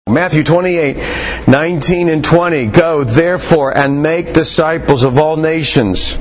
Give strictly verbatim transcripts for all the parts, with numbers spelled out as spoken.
Matthew twenty-eight, nineteen and twenty. Go, therefore, and make disciples of all nations.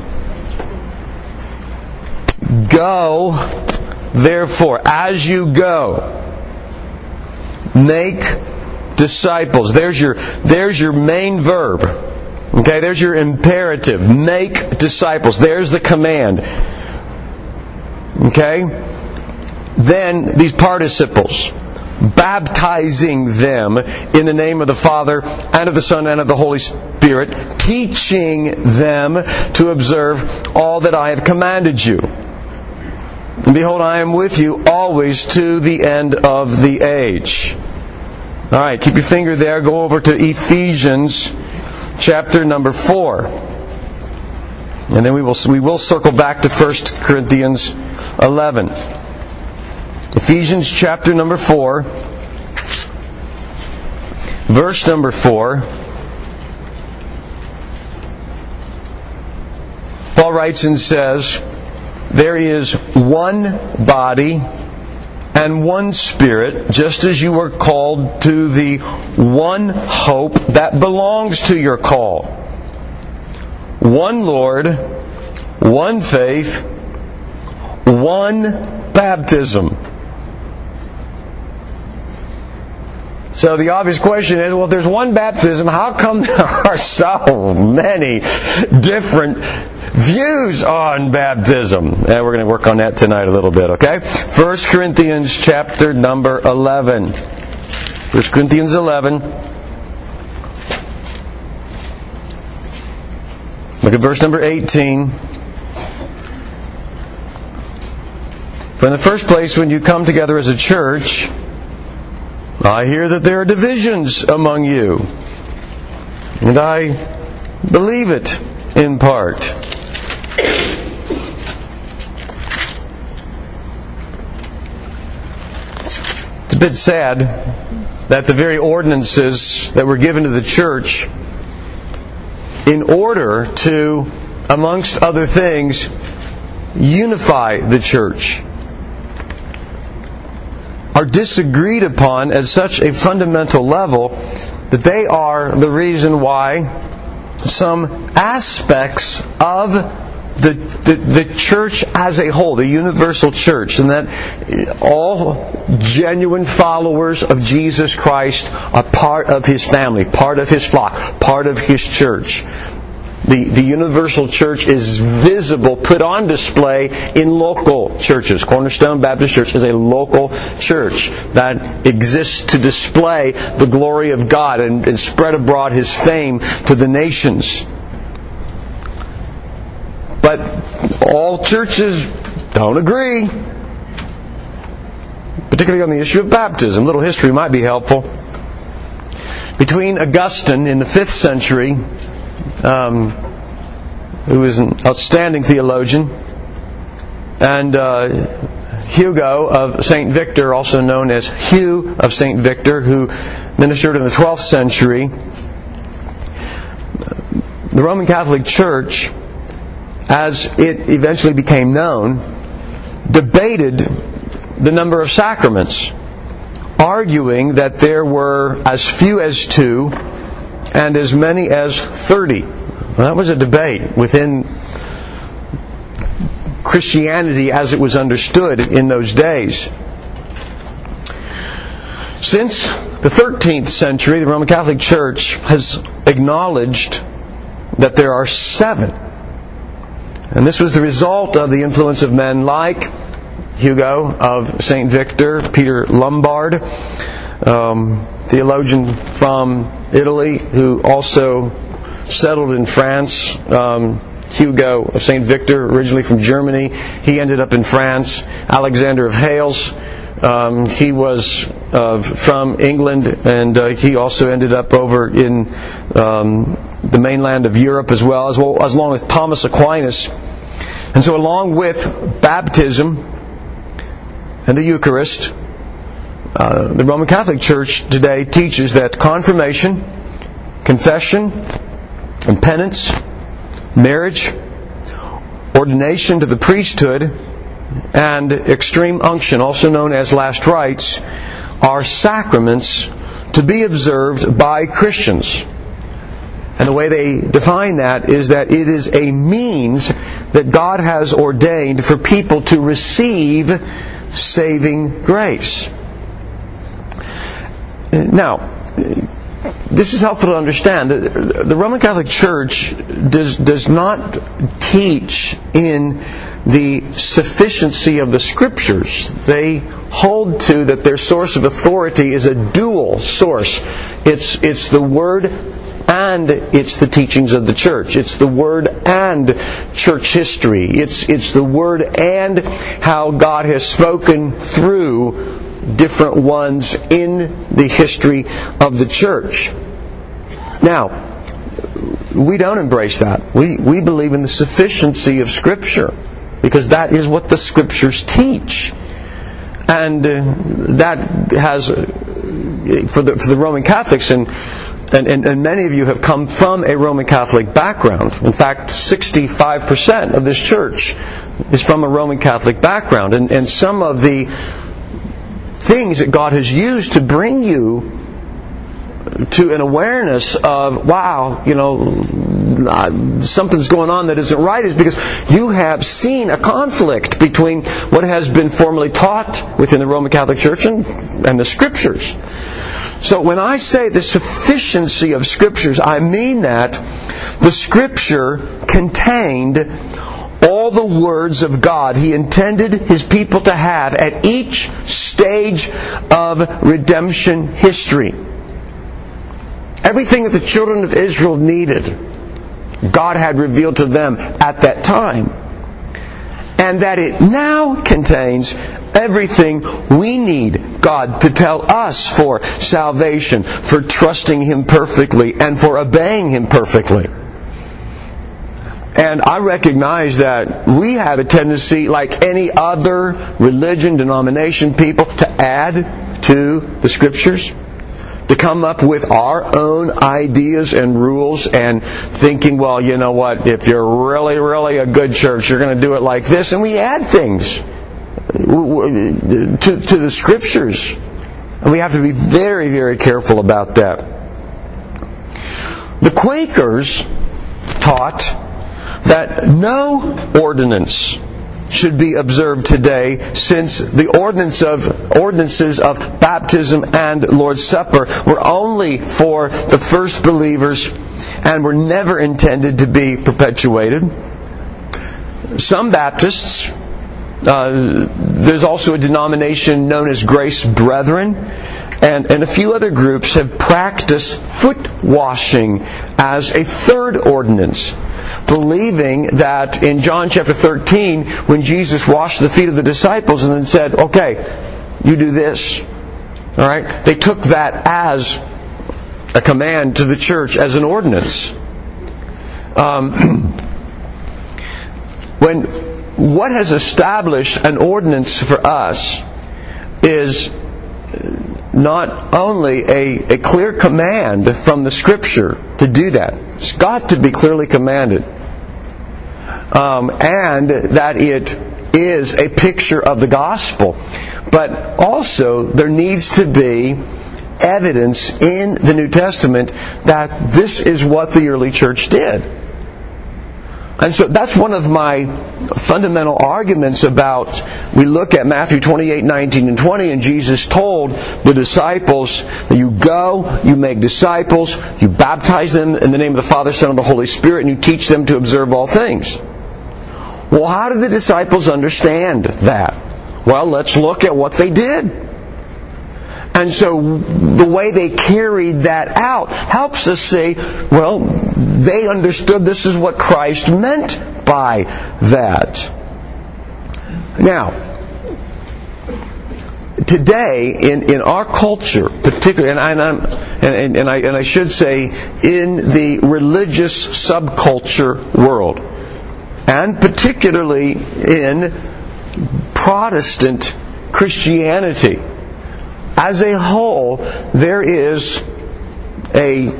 Go, therefore, as you go, make disciples. There's your, there's your main verb. Okay, there's your imperative. Make disciples. There's the command. Okay? Then, these participles. Baptizing them in the name of the Father, and of the Son, and of the Holy Spirit, teaching them to observe all that I have commanded you. And behold, I am with you always to the end of the age. All right, keep your finger there. Go over to Ephesians chapter number four. And then we will we will circle back to First Corinthians eleven. Ephesians chapter number four, verse number four. Paul writes and says, there is one body and one Spirit, just as you were called to the one hope that belongs to your call. One Lord, one faith, one baptism. So the obvious question is, well, if there's one baptism, how come there are so many different views on baptism? And we're going to work on that tonight a little bit, okay? First Corinthians chapter number eleven. First Corinthians eleven. Look at verse number eighteen. For in the first place, when you come together as a church, I hear that there are divisions among you, and I believe it in part. It's a bit sad that the very ordinances that were given to the church in order to, amongst other things, unify the church, are disagreed upon at such a fundamental level that they are the reason why some aspects of the, the, the church as a whole, the universal church, and that all genuine followers of Jesus Christ are part of His family, part of His flock, part of His church. The, the universal church is visible, put on display in local churches. Cornerstone Baptist Church is a local church that exists to display the glory of God and, and spread abroad His fame to the nations. But all churches don't agree, particularly on the issue of baptism. A little history might be helpful. Between Augustine in the fifth century, Um, who is an outstanding theologian, and uh, Hugo of Saint Victor, also known as Hugh of Saint Victor, who ministered in the twelfth century, the Roman Catholic Church, as it eventually became known, debated the number of sacraments, arguing that there were as few as two and as many as thirty. Well, that was a debate within Christianity as it was understood in those days. Since the thirteenth century, the Roman Catholic Church has acknowledged that there are seven. And this was the result of the influence of men like Hugo of Saint Victor, Peter Lombard, um, theologian from Italy who also settled in France. Um, Hugo of Saint Victor, originally from Germany, he ended up in France. Alexander of Hales, um, he was uh, from England, and uh, he also ended up over in um, the mainland of Europe as well, as well as along with Thomas Aquinas. And so, along with baptism and the Eucharist, uh, the Roman Catholic Church today teaches that confirmation, confession, and penance, marriage, ordination to the priesthood, and extreme unction, also known as last rites, are sacraments to be observed by Christians. And the way they define that is that it is a means that God has ordained for people to receive saving grace. Now, this is helpful to understand. The Roman Catholic Church does, does not teach in the sufficiency of the Scriptures. They hold to that their source of authority is a dual source. It's, it's the Word and it's the teachings of the Church. It's the Word and church history. It's, it's the Word and how God has spoken through different ones in the history of the church. Now, we don't embrace that. We we believe in the sufficiency of Scripture, because that is what the Scriptures teach. And uh, that has, uh, for the for the Roman Catholics, and, and, and, and many of you have come from a Roman Catholic background. In fact, sixty-five percent of this church is from a Roman Catholic background. And, and some of the things that God has used to bring you to an awareness of, wow, you know, something's going on that isn't right, is because you have seen a conflict between what has been formally taught within the Roman Catholic Church and, and the Scriptures. So when I say the sufficiency of Scriptures, I mean that the Scripture contained all the words of God He intended His people to have at each stage of redemption history. Everything that the children of Israel needed, God had revealed to them at that time. And that it now contains everything we need God to tell us for salvation, for trusting Him perfectly, and for obeying Him perfectly. And I recognize that we have a tendency, like any other religion, denomination, people, to add to the Scriptures, to come up with our own ideas and rules, and thinking, well, you know what, if you're really, really a good church, you're going to do it like this. And we add things to, to the Scriptures. And we have to be very, very careful about that. The Quakers taught that no ordinance should be observed today, since the ordinance of ordinances of baptism and Lord's Supper were only for the first believers and were never intended to be perpetuated. Some Baptists, uh, there's also a denomination known as Grace Brethren, and, and a few other groups have practiced foot washing as a third ordinance, believing that in John chapter thirteen, when Jesus washed the feet of the disciples and then said, okay, you do this. All right? They took that as a command to the church, as an ordinance. Um, when what has established an ordinance for us is not only a, a clear command from the Scripture to do that. It's got to be clearly commanded. Um, and that it is a picture of the gospel. But also there needs to be evidence in the New Testament that this is what the early church did. And so that's one of my fundamental arguments about, we look at Matthew twenty-eight, nineteen, and twenty, and Jesus told the disciples that you go, you make disciples, you baptize them in the name of the Father, Son, and the Holy Spirit, and you teach them to observe all things. Well, how did the disciples understand that? Well, let's look at what they did. And so the way they carried that out helps us say, well, they understood this is what Christ meant by that. Now, today in, in our culture, particularly, and, I'm, and, and, I, and I should say in the religious subculture world, and particularly in Protestant Christianity, as a whole, there is a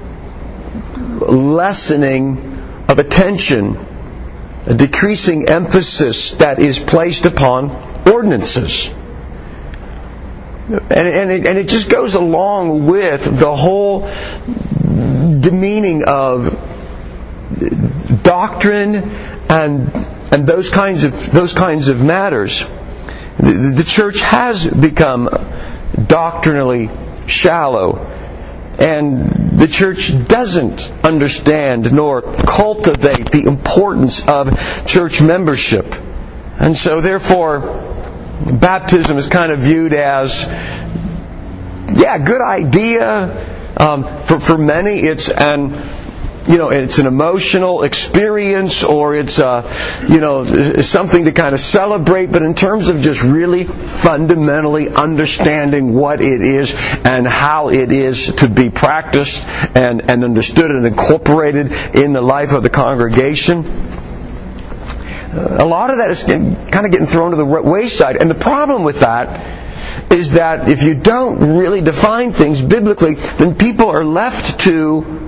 lessening of attention, a decreasing emphasis that is placed upon ordinances. And, and, it, and it just goes along with the whole demeaning of doctrine and and those kinds of those kinds of matters. The, the church has become doctrinally shallow, and the church doesn't understand nor cultivate the importance of church membership. And so therefore, baptism is kind of viewed as, yeah, good idea. Um, for for many, it's an you know it's an emotional experience, or it's uh, you know something to kind of celebrate. But in terms of just really fundamentally understanding what it is and how it is to be practiced and and understood and incorporated in the life of the congregation, a lot of that is kind of getting thrown to the wayside. And the problem with that is that if you don't really define things biblically, then people are left to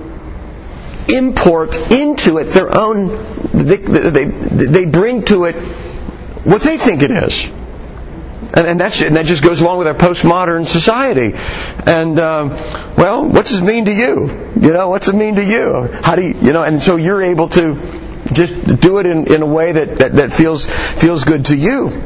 import into it their own, they, they, they bring to it what they think it is. And, and, that's, and that just goes along with our postmodern society. And, um, well, what's it mean to you? You know, what's it mean to you? How do you, you know, and so you're able to just do it in, in a way that, that, that feels feels good to you.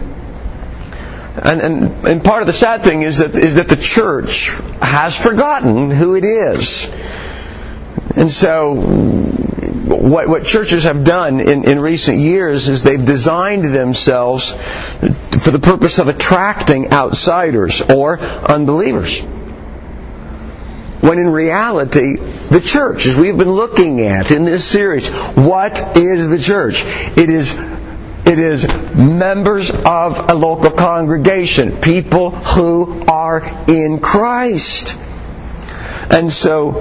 And, and and part of the sad thing is that is that the church has forgotten who it is. And so what what churches have done in, in recent years is they've designed themselves for the purpose of attracting outsiders or unbelievers. When in reality, the church, as we've been looking at in this series, what is the church? It is It is members of a local congregation, people who are in Christ. And so,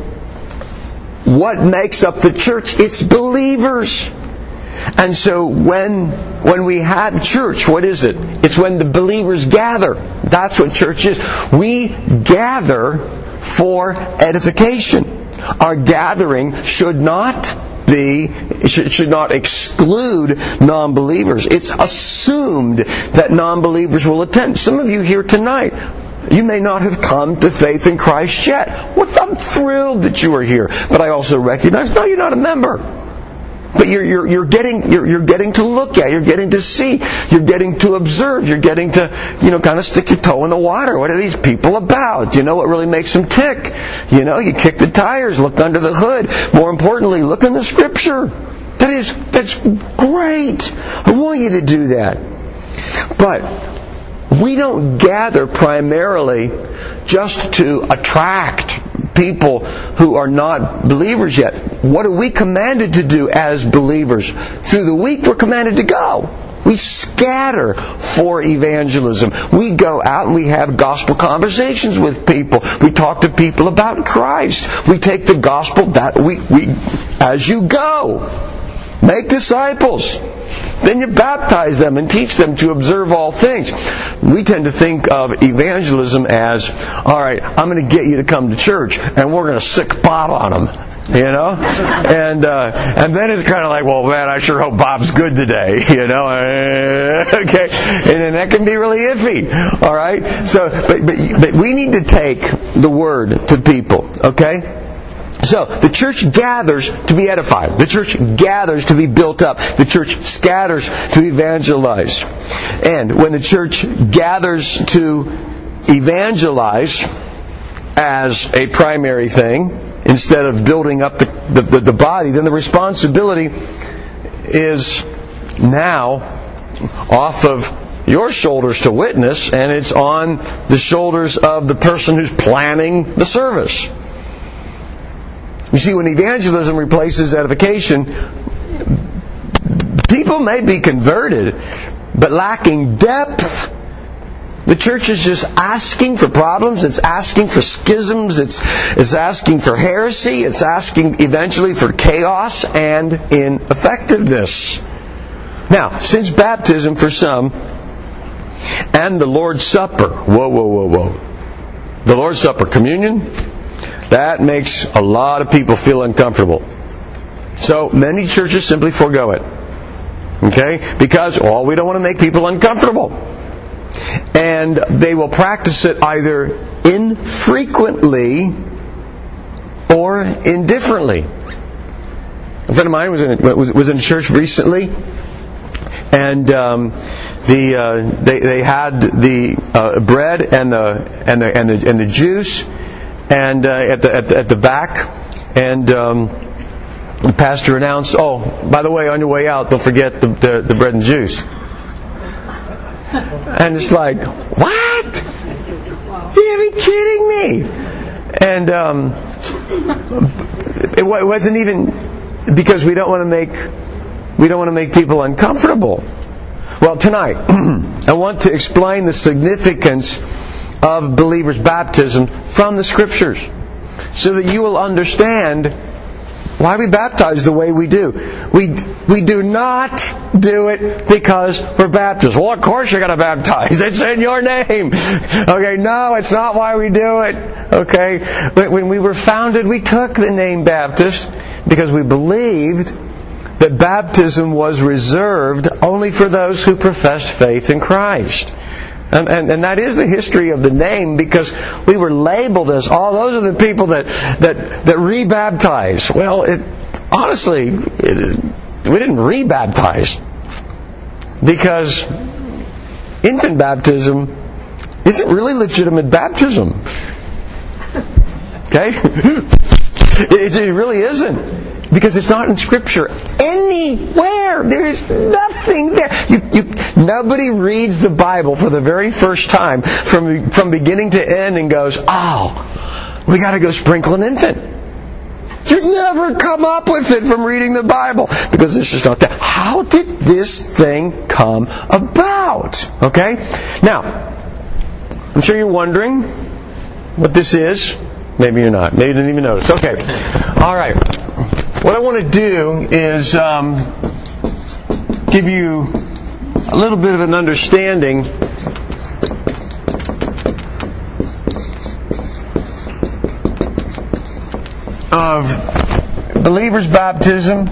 what makes up the church? It's believers. And so when when we have church, what is it? It's when the believers gather. That's what church is. We gather for edification. Our gathering should not be, should, should not exclude non-believers. It's assumed that non-believers will attend. Some of you here tonight, you may not have come to faith in Christ yet. Well, I'm thrilled that you are here, but I also recognize, no, you're not a member. But you're you're you're getting you're you're getting to look at, you're getting to see, you're getting to observe, you're getting to you know kind of stick your toe in the water. What are these people about? Do you know what really makes them tick? You know, you kick the tires, look under the hood. More importantly, look in the Scripture. That is that's great. I want you to do that. But we don't gather primarily just to attract people who are not believers yet. What are we commanded to do as believers? Through the week, we're commanded to go. We scatter for evangelism. We go out and we have gospel conversations with people. We talk to people about Christ. We take the gospel that we, we as you go. Make disciples. Then you baptize them and teach them to observe all things. We tend to think of evangelism as, all right, I'm going to get you to come to church, and we're going to sick Bob on them. You know, and uh, and then it's kind of like, well, man, I sure hope Bob's good today. You know, okay, and then that can be really iffy. All right, so but but but we need to take the word to people. Okay. So, the church gathers to be edified. The church gathers to be built up. The church scatters to evangelize. And when the church gathers to evangelize as a primary thing, instead of building up the, the, the body, then the responsibility is now off of your shoulders to witness, and it's on the shoulders of the person who's planning the service. You see, when evangelism replaces edification, people may be converted, but lacking depth. The church is just asking for problems, it's asking for schisms, it's, it's asking for heresy, it's asking eventually for chaos and ineffectiveness. Now, since baptism for some, and the Lord's Supper, whoa, whoa, whoa, whoa. The Lord's Supper, communion, that makes a lot of people feel uncomfortable. So many churches simply forego it. Okay? Because, oh, we don't want to make people uncomfortable. And they will practice it either infrequently or indifferently. A friend of mine was in was, was in church recently, and um, the uh, they they had the uh, bread and the and the and the and the juice, and uh, at the at the, at the back, and um, the pastor announced, "Oh, by the way, on your way out, don't forget the the, the bread and juice." And it's like, what? You gotta be kidding me! And um, it wasn't even because we don't want to make we don't want to make people uncomfortable. Well, tonight I want to explain the significance of believers' baptism from the Scriptures, so that you will understand why we baptize the way we do. We we do not do it because we're Baptists. Well, of course you're going to baptize. It's in your name. Okay, no, it's not why we do it. Okay, when we were founded, we took the name Baptist because we believed that baptism was reserved only for those who professed faith in Christ. And, and, and that is the history of the name, because we were labeled as, oh, those are the people that that, that rebaptize. Well, it, honestly, it, we didn't rebaptize, because infant baptism isn't really legitimate baptism. Okay? it, it really isn't. Because it's not in Scripture anywhere. There is nothing there. You, you, nobody reads the Bible for the very first time from from beginning to end and goes, "Oh, we got to go sprinkle an infant." You never come up with it from reading the Bible, because it's just not there. How did this thing come about? Okay? Now, I'm sure you're wondering what this is. Maybe you're not. Maybe you didn't even notice. Okay. All right. What I want to do is um, give you a little bit of an understanding of believers' baptism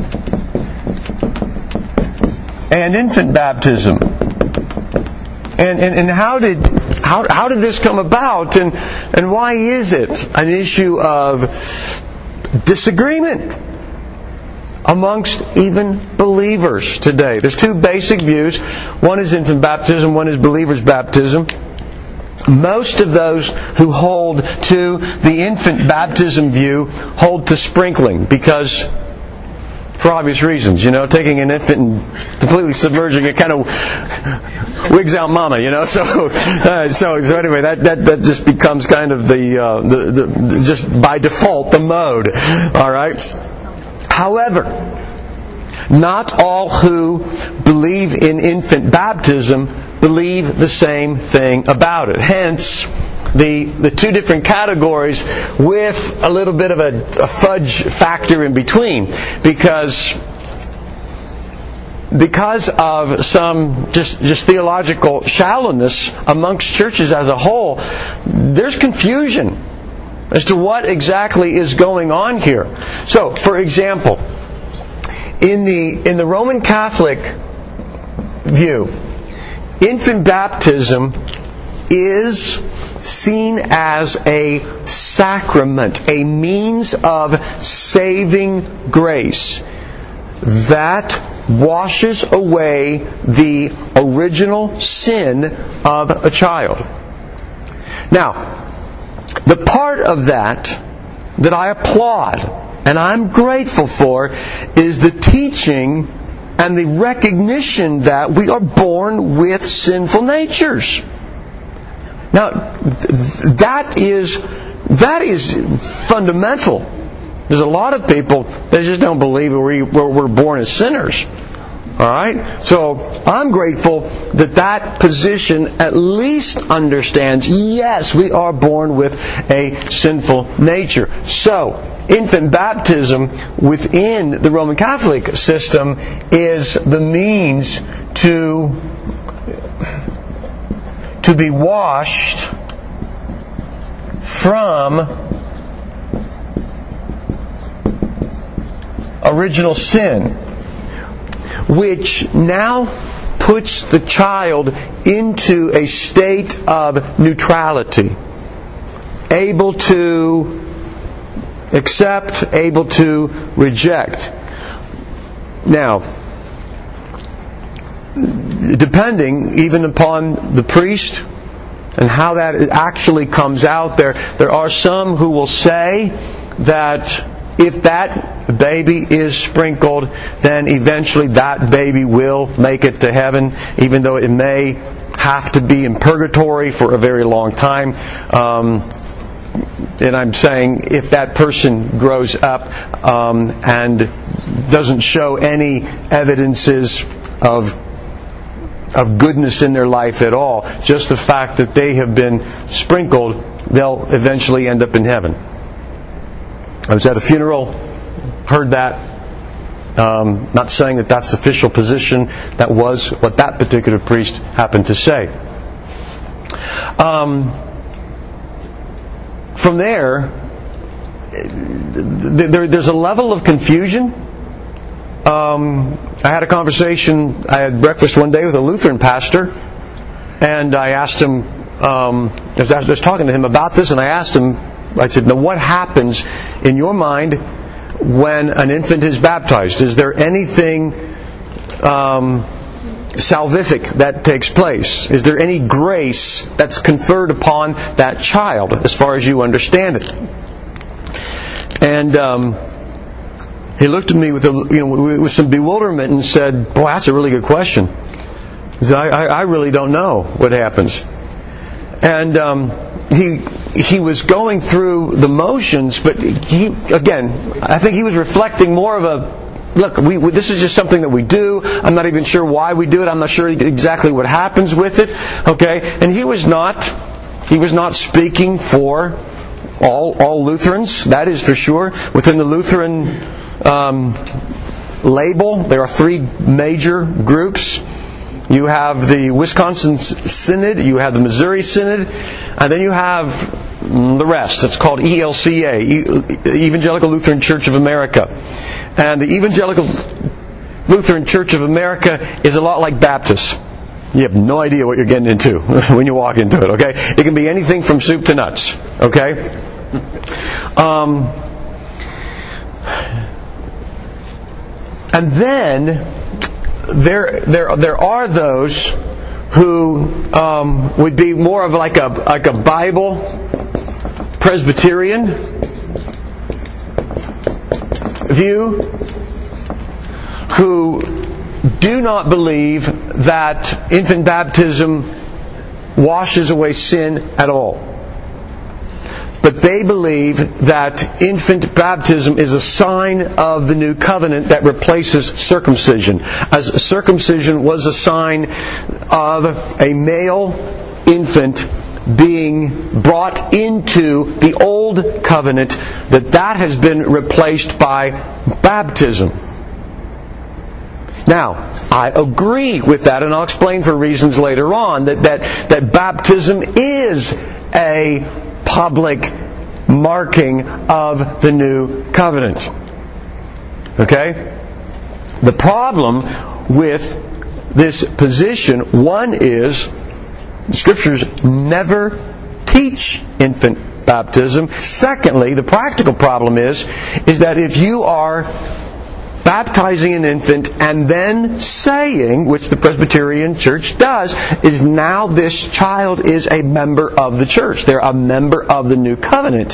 and infant baptism, and and, and how did how how did this come about, and and why is it an issue of disagreement amongst even believers today? There's two basic views. One is infant baptism, one is believers' baptism. Most of those who hold to the infant baptism view hold to sprinkling, because for obvious reasons, you know, taking an infant and completely submerging it kind of wigs out mama, you know. So, uh, so, so anyway, that, that that just becomes kind of the, uh, the the just by default the mode. All right. However, not all who believe in infant baptism believe the same thing about it. Hence, the the two different categories with a little bit of a, a fudge factor in between, because because of some just just theological shallowness amongst churches as a whole, there's confusion as to what exactly is going on here. So, for example, in the in the Roman Catholic view, infant baptism is seen as a sacrament, a means of saving grace that washes away the original sin of a child. Now, the part of that that I applaud and I'm grateful for is the teaching and the recognition that we are born with sinful natures. Now, that is that is fundamental. There's a lot of people that just don't believe we're, we're born as sinners. All right? So, I'm grateful that that position at least understands, yes, we are born with a sinful nature. So, infant baptism within the Roman Catholic system is the means to to be washed from original sin, which now puts the child into a state of neutrality, able to accept, able to reject. Now, depending even upon the priest and how that actually comes out, there there are some who will say that if that baby is sprinkled, then eventually that baby will make it to heaven, even though it may have to be in purgatory for a very long time. Um, and I'm saying if that person grows up um, and doesn't show any evidences of of goodness in their life at all, just the fact that they have been sprinkled, they'll eventually end up in heaven. I was at a funeral, heard that. Um, not saying that that's the official position. That was what that particular priest happened to say. Um, from there, there, there's a level of confusion. Um, I had a conversation, I had breakfast one day with a Lutheran pastor, and I asked him, um, I was, I was talking to him about this, and I asked him, I said, now what happens in your mind when an infant is baptized? Is there anything um, salvific that takes place? Is there any grace that's conferred upon that child, as far as you understand it? And um, he looked at me with a, you know, with some bewilderment and said, "Boy, that's a really good question. He said, I, I, I really don't know what happens." And um, he he was going through the motions, but he again, I think he was reflecting more of a, look, we, we, this is just something that we do. I'm not even sure why we do it. I'm not sure exactly what happens with it. Okay, and he was not he was not speaking for all all Lutherans. That is for sure. Within the Lutheran um, label, there are three major groups. You have the Wisconsin Synod, you have the Missouri Synod, and then you have the rest. It's called E L C A, Evangelical Lutheran Church of America. And the Evangelical Lutheran Church of America is a lot like Baptists. You have no idea what you're getting into when you walk into it, okay? It can be anything from soup to nuts, okay? Um, and then There, there, there are those who um, would be more of like a like a Bible Presbyterian view, who do not believe that infant baptism washes away sin at all. But they believe that infant baptism is a sign of the new covenant that replaces circumcision. As circumcision was a sign of a male infant being brought into the old covenant, that that has been replaced by baptism. Now, I agree with that, and I'll explain for reasons later on that that, that baptism is a public marking of the new covenant. Okay? The problem with this position, one is, the Scriptures never teach infant baptism. Secondly, the practical problem is, is that if you are baptizing an infant and then saying, which the Presbyterian Church does, is now this child is a member of the church. They're a member of the new covenant.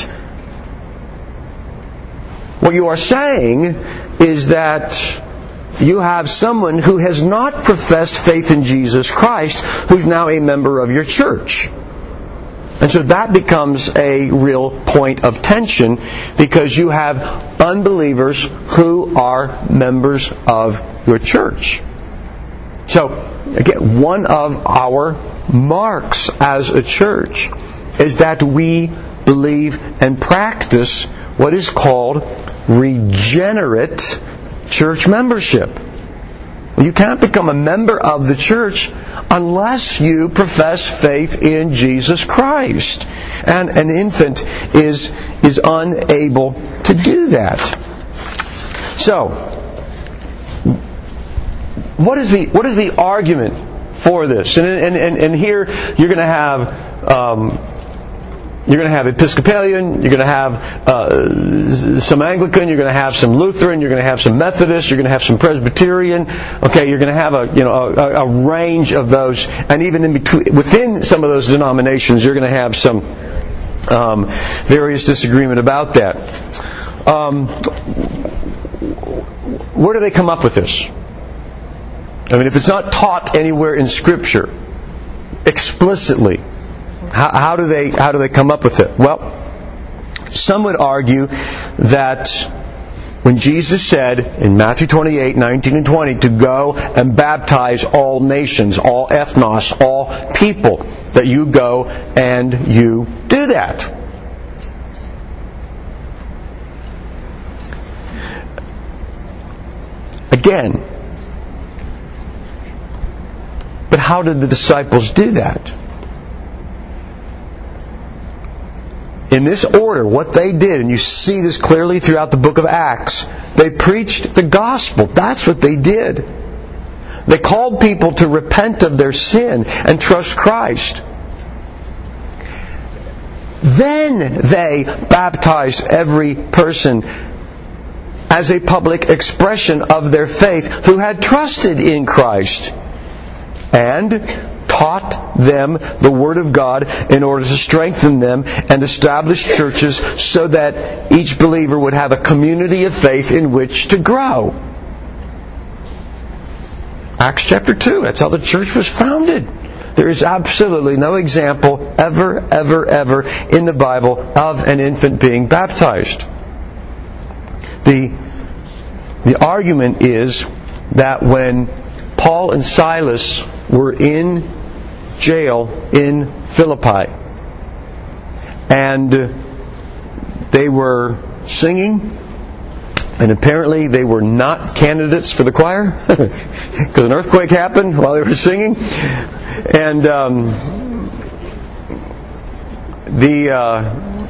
What you are saying is that you have someone who has not professed faith in Jesus Christ who's now a member of your church. And so that becomes a real point of tension, because you have unbelievers who are members of your church. So, again, one of our marks as a church is that we believe and practice what is called regenerate church membership. You can't become a member of the church unless you profess faith in Jesus Christ. And an infant is, is unable to do that. So, what is the what is the argument for this? And and and, and here you're going to have um, you're going to have Episcopalian, you're going to have uh, some Anglican, you're going to have some Lutheran, you're going to have some Methodist, you're going to have some Presbyterian. Okay, you're going to have a you know a, a range of those, and even in between within some of those denominations, you're going to have some um, various disagreement about that. Um, where do they come up with this? I mean, if it's not taught anywhere in Scripture explicitly, how, how do they how do they come up with it? Well, some would argue that when Jesus said in Matthew twenty-eight, nineteen and twenty to go and baptize all nations, all ethnos, all people, that you go and you do that. Again, but how did the disciples do that? In this order, what they did, and you see this clearly throughout the book of Acts, they preached the gospel. That's what they did. They called people to repent of their sin and trust Christ. Then they baptized every person as a public expression of their faith who had trusted in Christ, and taught them the Word of God in order to strengthen them and establish churches so that each believer would have a community of faith in which to grow. Acts chapter two, that's how the church was founded. There is absolutely no example ever, ever, ever in the Bible of an infant being baptized. The, the argument is that when Paul and Silas were in jail in Philippi, and they were singing, and apparently they were not candidates for the choir because an earthquake happened while they were singing, and um, the uh,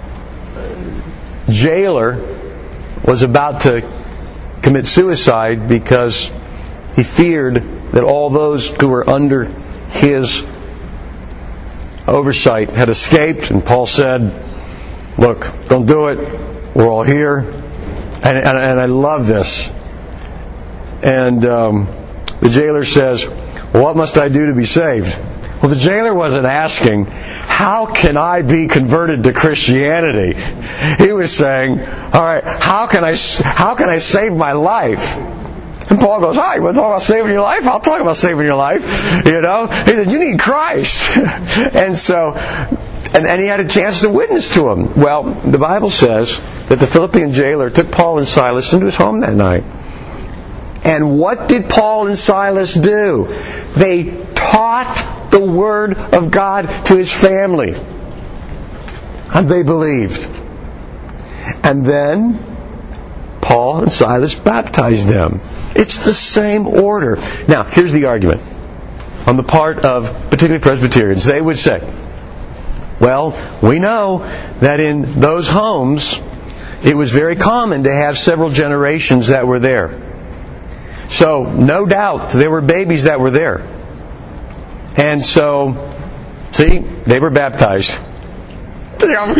jailer was about to commit suicide because he feared that all those who were under his oversight had escaped, and Paul said, "Look, don't do it. We're all here." And, and, and I love this. And um, the jailer says, "Well, what must I do to be saved?" Well, the jailer wasn't asking, "How can I be converted to Christianity?" He was saying, "All right, how can I how can I save my life?" And Paul goes, "Hi, you want to talk about saving your life? I'll talk about saving your life." You know, he said, "You need Christ." And so, and, and he had a chance to witness to him. Well, the Bible says that the Philippian jailer took Paul and Silas into his home that night. And what did Paul and Silas do? They taught the Word of God to his family. And they believed. And then Paul and Silas baptized them. It's the same order. Now, here's the argument. On the part of particularly Presbyterians, they would say, well, we know that in those homes, it was very common to have several generations that were there. So, no doubt, there were babies that were there. And so, see, they were baptized. No!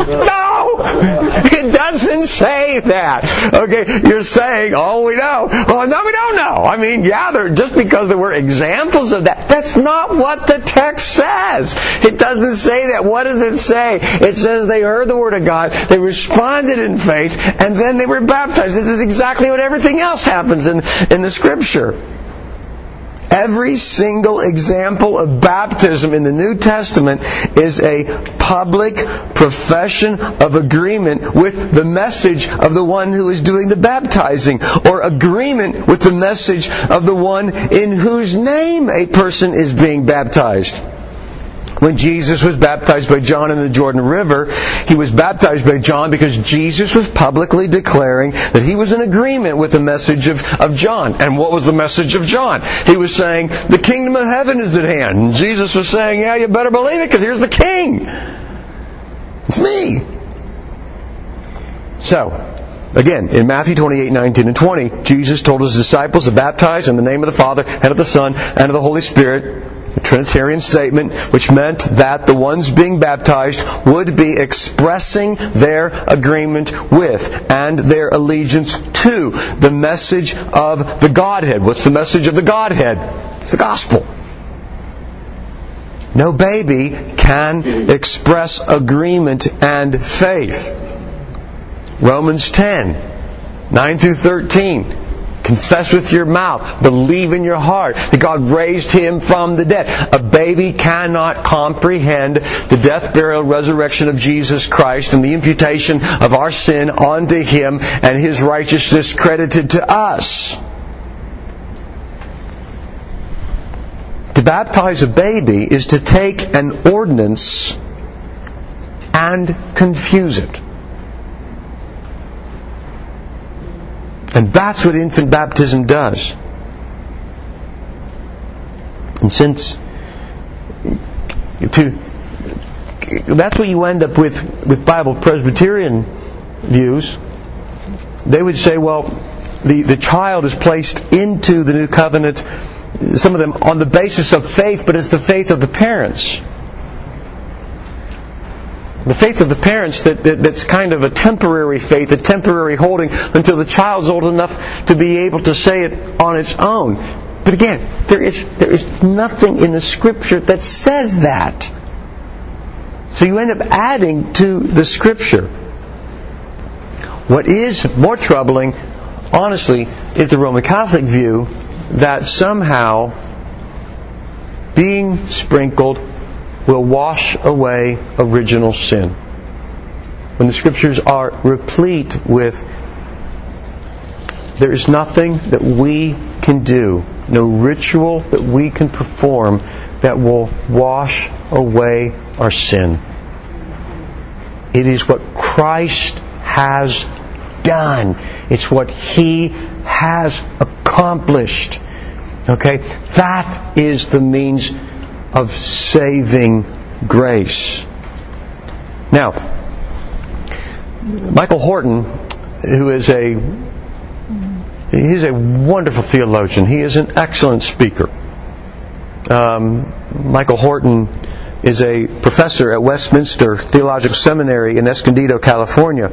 It doesn't say that. Okay, you're saying, oh, we know. Well, no, we don't know. I mean, yeah, there, just because there were examples of that, that's not what the text says. It doesn't say that. What does it say? It says they heard the Word of God, they responded in faith, and then they were baptized. This is exactly what everything else happens in, in the Scripture. Every single example of baptism in the New Testament is a public profession of agreement with the message of the one who is doing the baptizing, or agreement with the message of the one in whose name a person is being baptized. When Jesus was baptized by John in the Jordan River, he was baptized by John because Jesus was publicly declaring that he was in agreement with the message of, of John. And what was the message of John? He was saying, the kingdom of heaven is at hand. And Jesus was saying, yeah, you better believe it because here's the king. It's me. So, Again, in Matthew twenty-eight, nineteen, and twenty, Jesus told His disciples to baptize in the name of the Father, and of the Son, and of the Holy Spirit. A Trinitarian statement, which meant that the ones being baptized would be expressing their agreement with and their allegiance to the message of the Godhead. What's the message of the Godhead? It's the gospel. No baby can express agreement and faith. Romans ten, nine through thirteen. Confess with your mouth, believe in your heart that God raised Him from the dead. A baby cannot comprehend the death, burial, resurrection of Jesus Christ and the imputation of our sin onto Him and His righteousness credited to us. To baptize a baby is to take an ordinance and confuse it. And that's what infant baptism does. And since to that's what you end up with with Bible Presbyterian views, they would say, well, the, the child is placed into the new covenant, some of them on the basis of faith, but it's the faith of the parents. The faith of the parents that, that that's kind of a temporary faith, a temporary holding until the child's old enough to be able to say it on its own. But again, there is there is nothing in the Scripture that says that. So you end up adding to the Scripture. What is more troubling, honestly, is the Roman Catholic view that somehow being sprinkled will wash away original sin. When the Scriptures are replete with, there is nothing that we can do, no ritual that we can perform that will wash away our sin. It is what Christ has done. It's what He has accomplished. Okay? That is the means of saving grace. Now, Michael Horton, who is a he's a wonderful theologian. He is an excellent speaker. Um, Michael Horton is a professor at Westminster Theological Seminary in Escondido, California.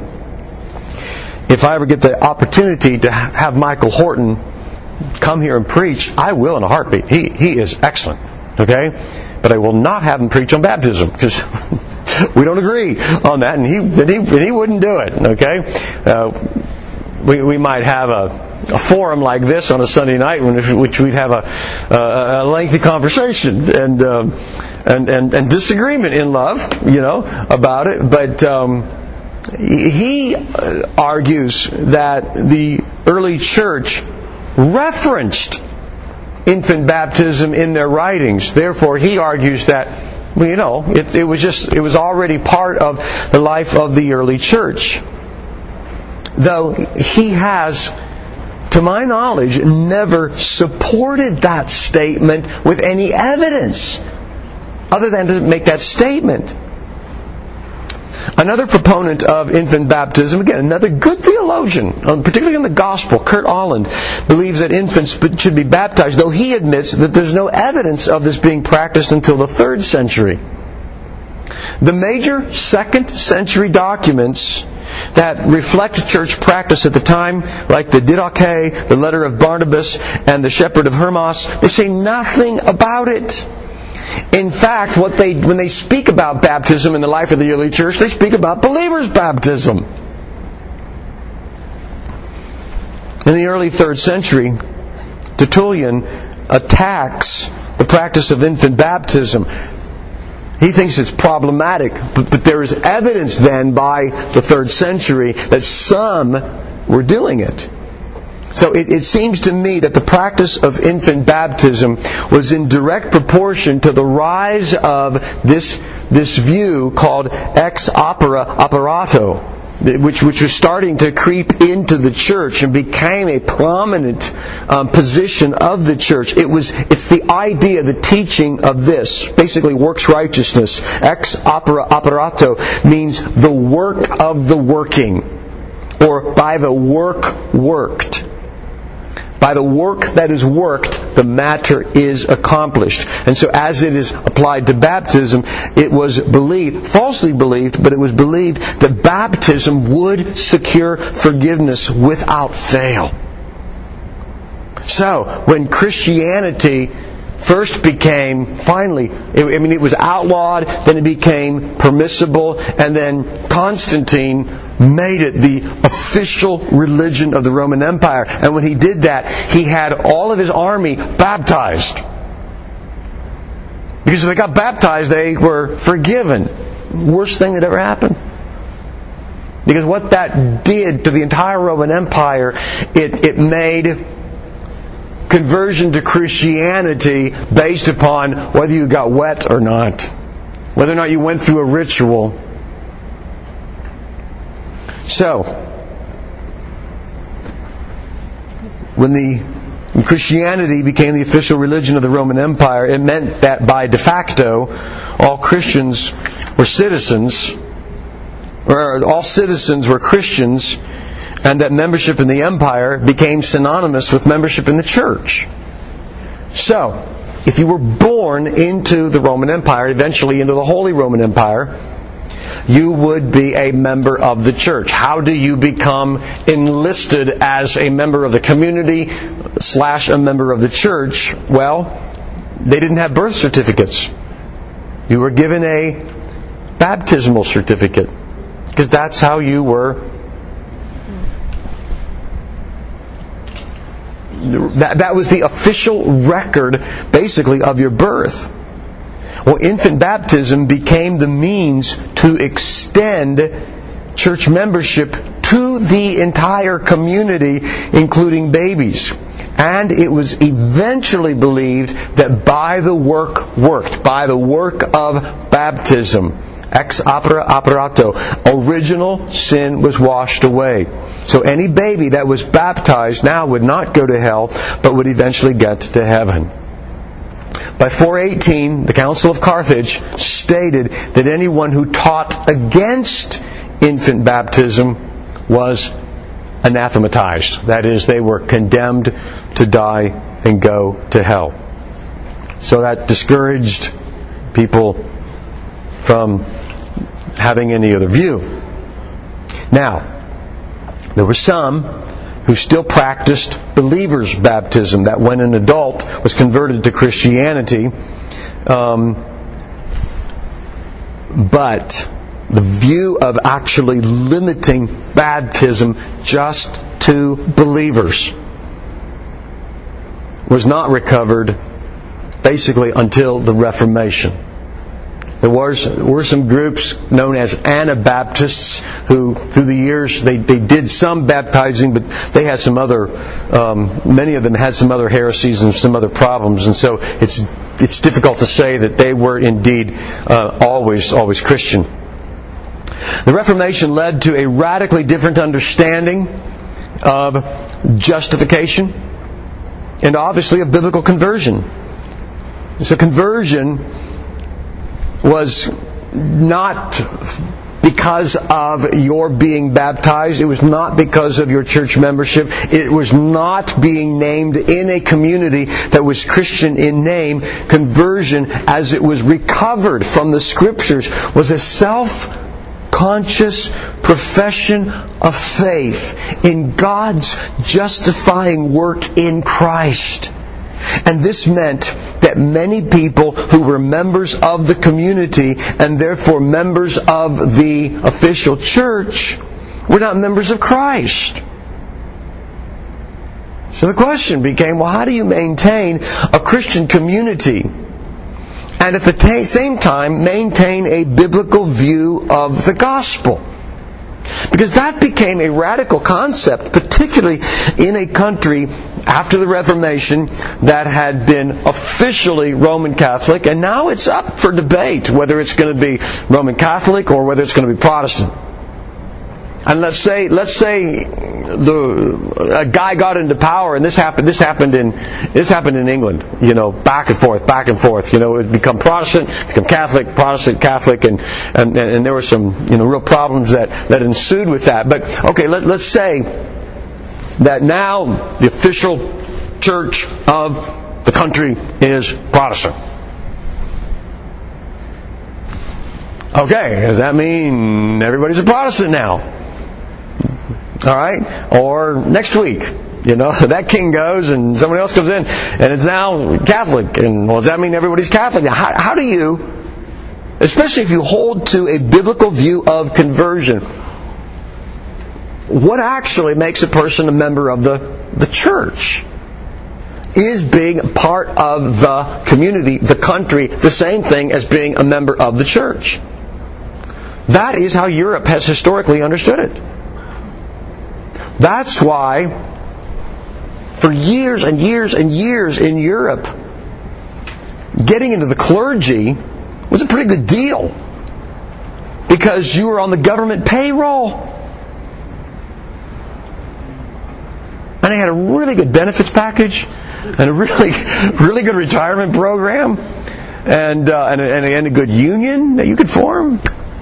If I ever get the opportunity to have Michael Horton come here and preach, I will in a heartbeat. He he is excellent. Okay? But I will not have him preach on baptism, because we don't agree on that, and he and he, and he wouldn't do it. Okay? Uh, we we might have a, a forum like this on a Sunday night, in which we'd have a, a, a lengthy conversation and, um, and and and disagreement in love, you know, about it. But um, he argues that the early church referenced infant baptism in their writings. Therefore, he argues that, well, you know, it, it was just it was already part of the life of the early church. Though he has, to my knowledge, never supported that statement with any evidence other than to make that statement. Another proponent of infant baptism, again, another good theologian, particularly in the gospel, Kurt Aland, believes that infants should be baptized, though he admits that there's no evidence of this being practiced until the third century. The major second century documents that reflect church practice at the time, like the Didache, the letter of Barnabas, and the Shepherd of Hermas, they say nothing about it. In fact, what they when they speak about baptism in the life of the early church, they speak about believers' baptism. In the early third century, Tertullian attacks the practice of infant baptism. He thinks it's problematic, but, but there is evidence then by the third century that some were doing it. So it, it seems to me that the practice of infant baptism was in direct proportion to the rise of this this view called ex opere operato, which which was starting to creep into the church and became a prominent um, position of the church. It was it's the idea, the teaching of this, basically works righteousness. Ex opere operato means the work of the working. or by the work worked. By the work that is worked, the matter is accomplished. And so as it is applied to baptism, it was believed, falsely believed, but it was believed that baptism would secure forgiveness without fail. So, when Christianity first became, finally, I mean, it was outlawed, then it became permissible, and then Constantine made it the official religion of the Roman Empire. And when he did that, he had all of his army baptized. Because if they got baptized, they were forgiven. Worst thing that ever happened. Because what that did to the entire Roman Empire, it, it made conversion to Christianity based upon whether you got wet or not, whether or not you went through a ritual. So, when the when Christianity became the official religion of the Roman Empire, it meant that by de facto, all Christians were citizens, or all citizens were Christians, and that membership in the empire became synonymous with membership in the church. So, if you were born into the Roman Empire, eventually into the Holy Roman Empire, you would be a member of the church. How do you become enlisted as a member of the community slash a member of the church? Well, they didn't have birth certificates. You were given a baptismal certificate, because that's how you were. That, that was the official record, basically, of your birth. Well, infant baptism became the means to extend church membership to the entire community, including babies. And it was eventually believed that by the work worked, by the work of baptism, ex opere operato, original sin was washed away. So any baby that was baptized now would not go to hell, but would eventually get to heaven. By four eighteen, the Council of Carthage stated that anyone who taught against infant baptism was anathematized. That is, they were condemned to die and go to hell. So that discouraged people from having any other view. Now, there were some who still practiced believers' baptism, that when an adult was converted to Christianity, um, but the view of actually limiting baptism just to believers was not recovered basically until the Reformation. There was, were some groups known as Anabaptists who, through the years, they, they did some baptizing, but they had some other, um, many of them had some other heresies and some other problems, and so it's it's difficult to say that they were indeed uh, always always Christian. The Reformation led to a radically different understanding of justification and obviously of biblical conversion. So conversion was not because of your being baptized. It was not because of your church membership. It was not being named in a community that was Christian in name. Conversion, as it was recovered from the Scriptures, was a self-conscious profession of faith in God's justifying work in Christ. And this meant that many people who were members of the community and therefore members of the official church were not members of Christ. So the question became, well, how do you maintain a Christian community and at the t- same time maintain a biblical view of the gospel? Because that became a radical concept, particularly in a country after the Reformation that had been officially Roman Catholic, and now it's up for debate whether it's going to be Roman Catholic or whether it's going to be Protestant. And let's say, let's say, the a guy got into power, and this happened. This happened in this happened in England. You know, back and forth, back and forth. You know, it would become Protestant, become Catholic, Protestant, Catholic, and and, and there were some you know real problems that, that ensued with that. But okay, let, let's say that now the official church of the country is Protestant. Okay, does that mean everybody's a Protestant now? All right? Or next week, you know, that king goes and somebody else comes in and it's now Catholic. And well, does that mean everybody's Catholic? How, how do you, especially if you hold to a biblical view of conversion, what actually makes a person a member of the, the church? Is being part of the community, the country, the same thing as being a member of the church? That is how Europe has historically understood it. That's why, for years and years and years in Europe, getting into the clergy was a pretty good deal. Because you were on the government payroll. And they had a really good benefits package, and a really, really good retirement program, and uh, and, a, and, a, and a good union that you could form.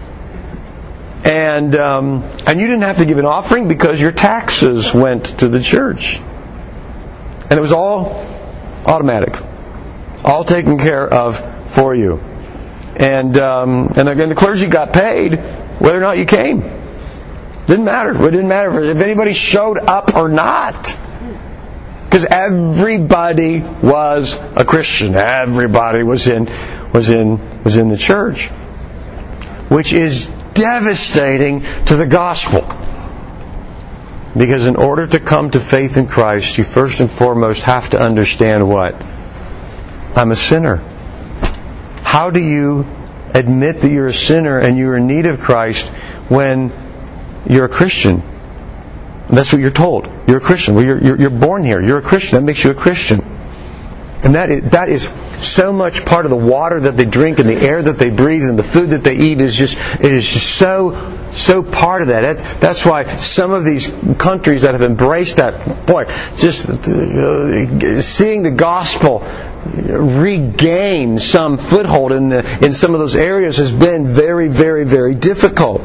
And um, and you didn't have to give an offering because your taxes went to the church. And it was all automatic. All taken care of for you. And um, and again, the clergy got paid whether or not you came. Didn't matter. It didn't matter if anybody showed up or not. Because everybody was a Christian. Everybody was in was in was in the church. Which is devastating to the gospel. Because in order to come to faith in Christ, you first and foremost have to understand what? I'm a sinner. How do you admit that you're a sinner and you're in need of Christ when you're a Christian? That's what you're told. You're a Christian. Well, you're, you're, you're born here. You're a Christian. That makes you a Christian. And that is, that is so much part of the water that they drink and the air that they breathe and the food that they eat is just, it is just so, so part of that. that that's why some of these countries that have embraced that, boy, just uh, seeing the gospel regain some foothold in the, in some of those areas has been very, very, very difficult.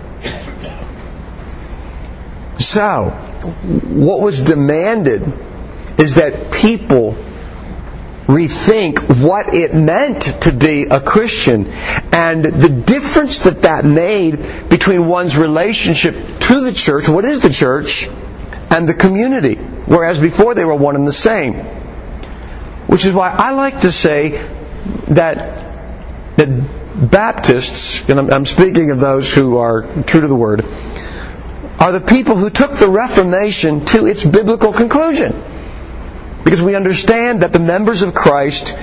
So, what was demanded is that people rethink what it meant to be a Christian and the difference that that made between one's relationship to the church, what is the church, and the community, whereas before they were one and the same. Which is why I like to say that that Baptists, and I'm, I'm speaking of those who are true to the Word, are the people who took the Reformation to its biblical conclusion. Because we understand that the members of Christ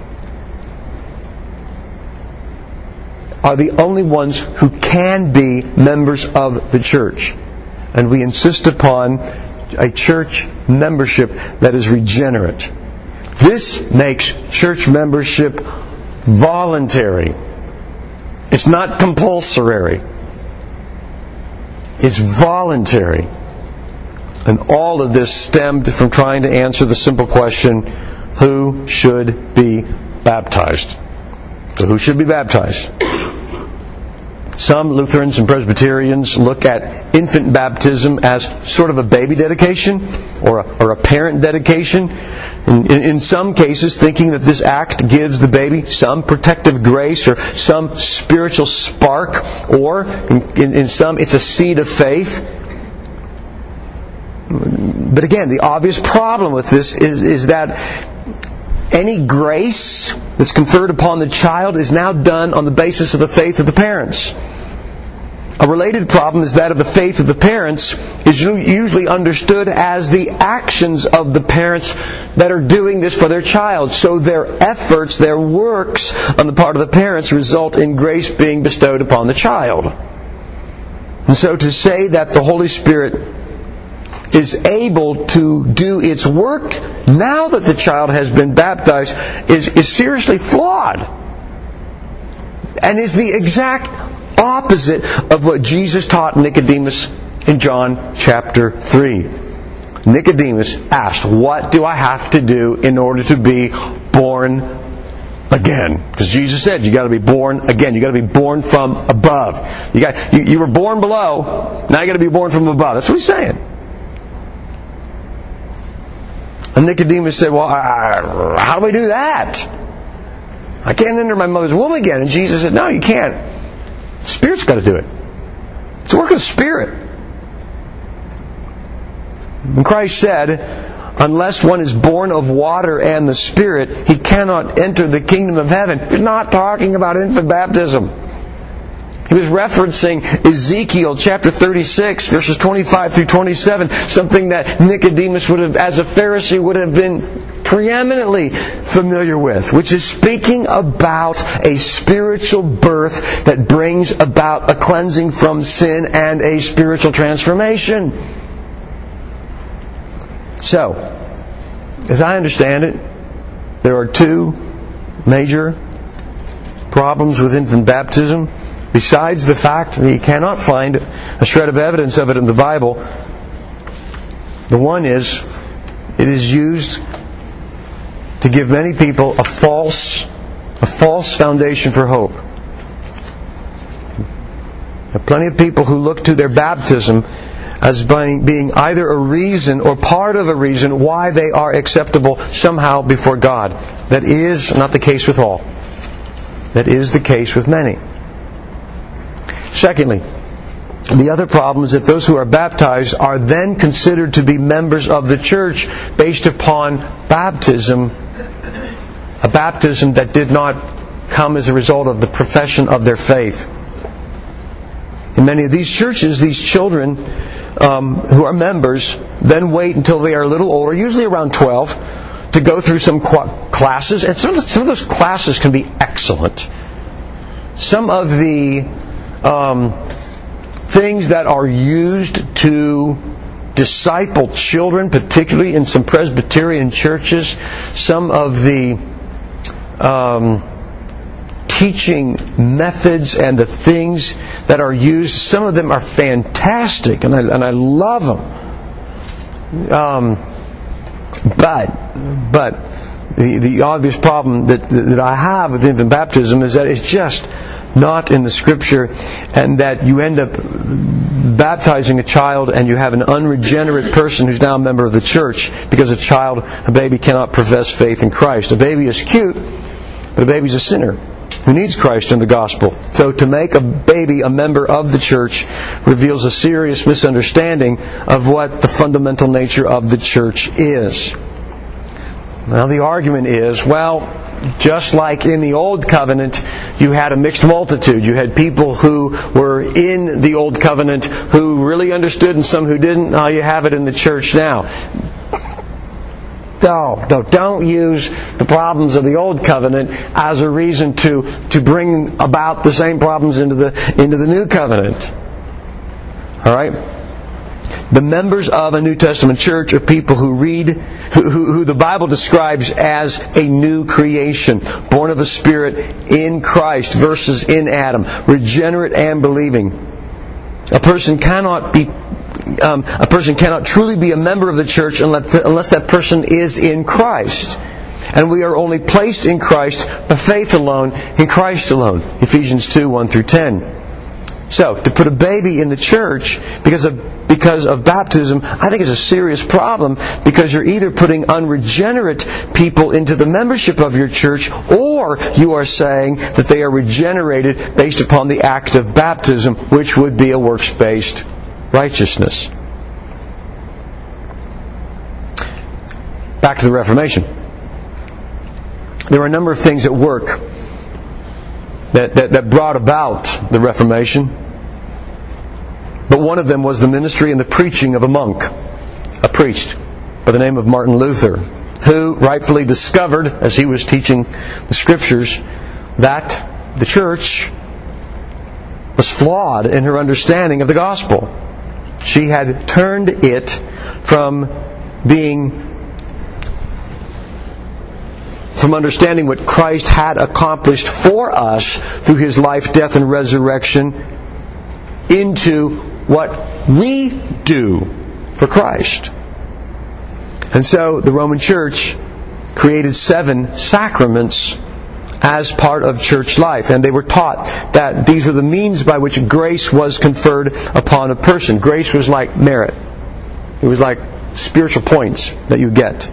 are the only ones who can be members of the church. And we insist upon a church membership that is regenerate. This makes church membership voluntary. It's not compulsory. It's voluntary. And all of this stemmed from trying to answer the simple question, who should be baptized? So who should be baptized? Some Lutherans and Presbyterians look at infant baptism as sort of a baby dedication or a, or a parent dedication. In, in, in some cases, thinking that this act gives the baby some protective grace or some spiritual spark, or in, in, in some, it's a seed of faith. But again, the obvious problem with this is, is that any grace that's conferred upon the child is now done on the basis of the faith of the parents. A related problem is that of the faith of the parents is usually understood as the actions of the parents that are doing this for their child. So their efforts, their works on the part of the parents result in grace being bestowed upon the child. And so to say that the Holy Spirit is able to do its work now that the child has been baptized is, is seriously flawed. And is the exact opposite of what Jesus taught Nicodemus in John chapter three. Nicodemus asked, what do I have to do in order to be born again? Because Jesus said you got to be born again. You got to be born from above. You got you, you were born below. Now you got to be born from above. That's what he's saying. And Nicodemus said, well, I, how do we do that? I can't enter my mother's womb again. And Jesus said, no, you can't. The Spirit's got to do it. It's the work of the Spirit. And Christ said, unless one is born of water and the Spirit, he cannot enter the kingdom of heaven. He's not talking about infant baptism. He was referencing Ezekiel chapter thirty-six, verses twenty-five through twenty-seven, something that Nicodemus would have, as a Pharisee, would have been preeminently familiar with, which is speaking about a spiritual birth that brings about a cleansing from sin and a spiritual transformation. So, as I understand it, there are two major problems with infant baptism. Besides the fact that you cannot find a shred of evidence of it in the Bible, the one is, it is used to give many people a false, a false foundation for hope. There are plenty of people who look to their baptism as being either a reason or part of a reason why they are acceptable somehow before God. That is not the case with all. That is the case with many. Secondly, the other problem is that those who are baptized are then considered to be members of the church based upon baptism, a baptism that did not come as a result of the profession of their faith. In many of these churches, these children um, who are members then wait until they are a little older, usually around twelve, to go through some qu- classes. And some of, the, some of those classes can be excellent. Some of the um, things that are used to disciple children, particularly in some Presbyterian churches, some of the um, teaching methods and the things that are used, some of them are fantastic, and I, and I love them. Um, but but the, the obvious problem that, that I have with infant baptism is that it's just not in the Scripture, and that you end up baptizing a child and you have an unregenerate person who's now a member of the church because a child, a baby, cannot profess faith in Christ. A baby is cute, but a baby's a sinner who needs Christ in the gospel. So to make a baby a member of the church reveals a serious misunderstanding of what the fundamental nature of the church is. Now the argument is, well, just like in the Old Covenant, you had a mixed multitude. You had people who were in the Old Covenant who really understood and some who didn't. Now you have it in the church now. No, no, don't use the problems of the Old Covenant as a reason to, to bring about the same problems into the into the New Covenant. All right? The members of a New Testament church are people who read, who, who, who the Bible describes as a new creation, born of the Spirit in Christ versus in Adam, regenerate and believing. A person cannot be, um, a person cannot truly be a member of the church unless, unless that person is in Christ. And we are only placed in Christ by faith alone, in Christ alone. Ephesians two, one through ten. So, to put a baby in the church because of because of baptism, I think is a serious problem, because you're either putting unregenerate people into the membership of your church, or you are saying that they are regenerated based upon the act of baptism, which would be a works-based righteousness. Back to the Reformation. There were a number of things at work That, that, that brought about the Reformation. But one of them was the ministry and the preaching of a monk, a priest, by the name of Martin Luther, who rightfully discovered, as he was teaching the Scriptures, that the church was flawed in her understanding of the gospel. She had turned it from being from understanding what Christ had accomplished for us through His life, death, and resurrection into what we do for Christ. And so the Roman Church created seven sacraments as part of church life. And they were taught that these were the means by which grace was conferred upon a person. Grace was like merit. It was like spiritual points that you get.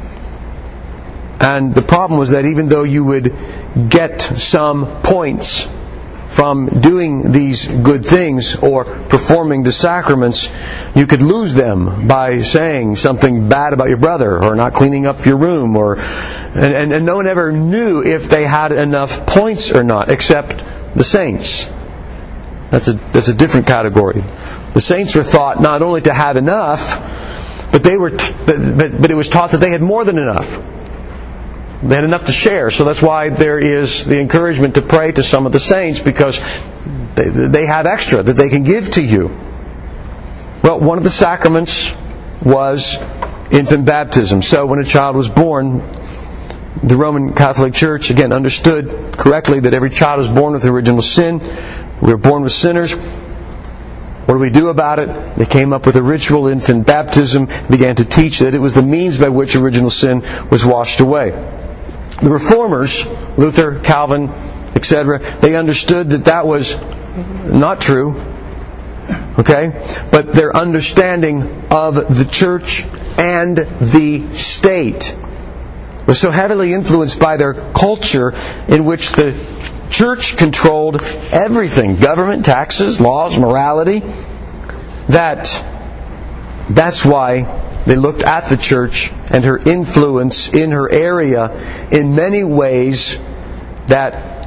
And the problem was that even though you would get some points from doing these good things or performing the sacraments, you could lose them by saying something bad about your brother or not cleaning up your room, or and, and, and no one ever knew if they had enough points or not, except the saints. That's a that's a different category. The saints were thought not only to have enough, but they were t- but, but, but it was taught that they had more than enough. They had enough to share, so that's why there is the encouragement to pray to some of the saints, because they, they have extra that they can give to you. Well, one of the sacraments was infant baptism. So when a child was born, the Roman Catholic Church, again, understood correctly that every child is born with original sin. We are born with sinners. What do we do about it? They came up with a ritual, infant baptism, began to teach that it was the means by which original sin was washed away. The Reformers, Luther, Calvin, et cetera, they understood that that was not true. Okay? But their understanding of the church and the state was so heavily influenced by their culture, in which the church controlled everything, government, taxes, laws, morality, that that's why they looked at the church and her influence in her area in many ways that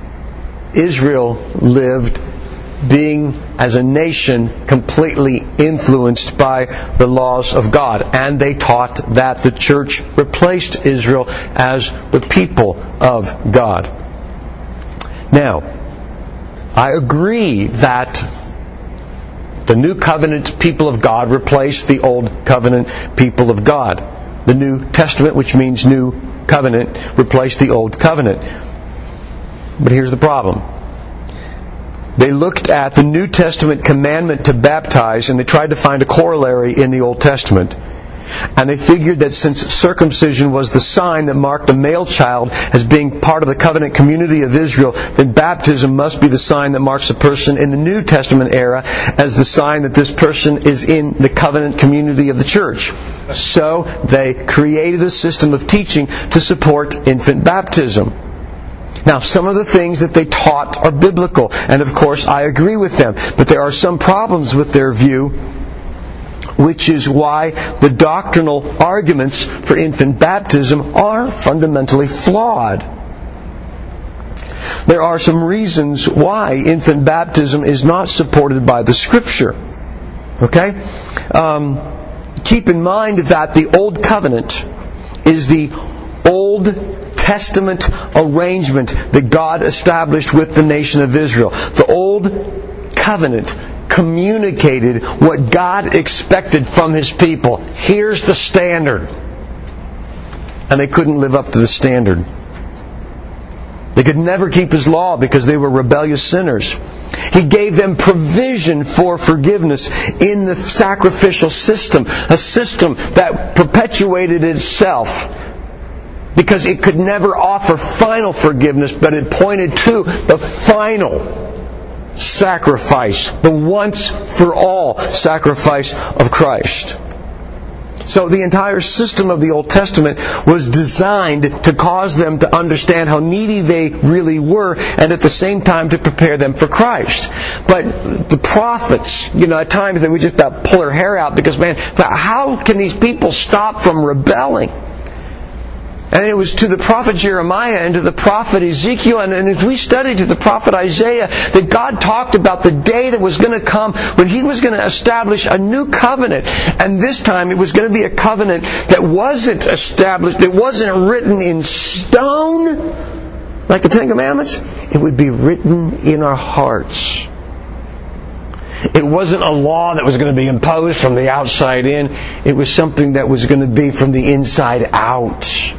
Israel lived, being as a nation completely influenced by the laws of God. And they taught that the church replaced Israel as the people of God. Now, I agree that the New Covenant people of God replaced the Old Covenant people of God. The New Testament, which means New Covenant, replaced the Old Covenant. But here's the problem. They looked at the New Testament commandment to baptize, and they tried to find a corollary in the Old Testament. And they figured that since circumcision was the sign that marked a male child as being part of the covenant community of Israel, then baptism must be the sign that marks a person in the New Testament era as the sign that this person is in the covenant community of the church. So they created a system of teaching to support infant baptism. Now, some of the things that they taught are biblical, and of course I agree with them, but there are some problems with their view, which is why the doctrinal arguments for infant baptism are fundamentally flawed. There are some reasons why infant baptism is not supported by the Scripture. Okay? Um, keep in mind that the Old Covenant is the Old Testament arrangement that God established with the nation of Israel. The Old Covenant communicated what God expected from His people. Here's the standard. And they couldn't live up to the standard. They could never keep His law because they were rebellious sinners. He gave them provision for forgiveness in the sacrificial system, a system that perpetuated itself because it could never offer final forgiveness, but it pointed to the final sacrifice, the once-for-all sacrifice of Christ. So the entire system of the Old Testament was designed to cause them to understand how needy they really were, and at the same time to prepare them for Christ. But the prophets, you know, at times they would just about pull their hair out because, man, how can these people stop from rebelling? And it was to the prophet Jeremiah and to the prophet Ezekiel, and, and as we studied to the prophet Isaiah, that God talked about the day that was going to come when He was going to establish a new covenant. And this time it was going to be a covenant that wasn't established, that wasn't written in stone like the Ten Commandments. It would be written in our hearts. It wasn't a law that was going to be imposed from the outside in. It was something that was going to be from the inside out.